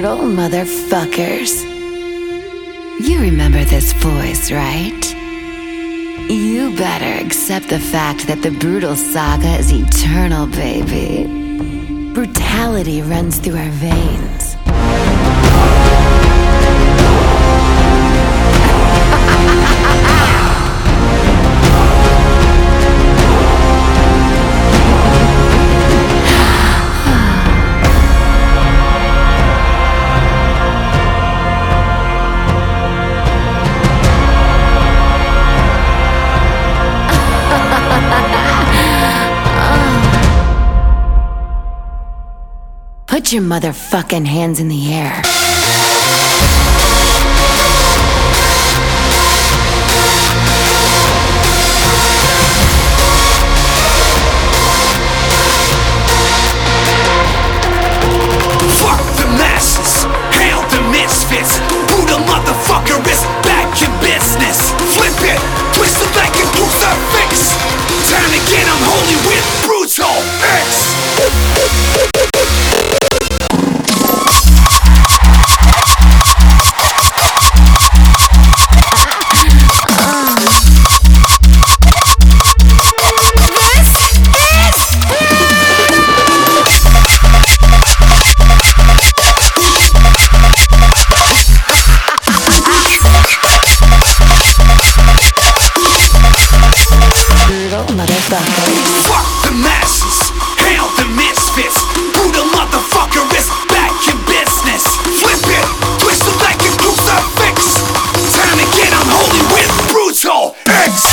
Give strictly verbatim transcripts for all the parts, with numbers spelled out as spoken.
Brutal motherfuckers. You remember this voice, right? You better accept the fact that the Brutal saga is eternal, baby. Brutality runs through our veins. Put your motherfucking hands in the air. Fuck the masses, hail the misfits. Who the motherfucker is back in business? Flip it, twist it like a crucifix. Time to get unholy with Brutal X. Fuck the masses, hail the misfits. Who the motherfucker is back in business? Flip it, twist it like a crucifix. Time to get unholy with Brutal X.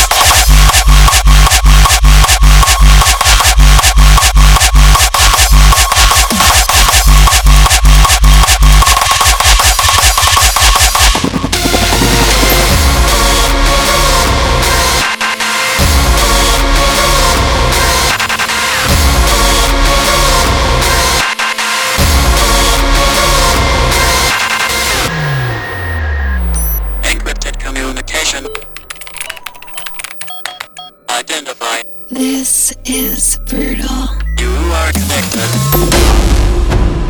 Identify. This is Brutal. You are connected.